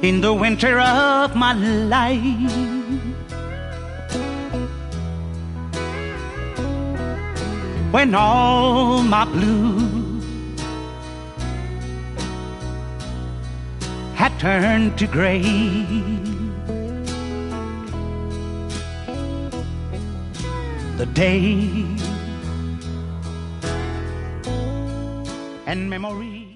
in the winter of my life. When all my blue had turned to gray, the day and memory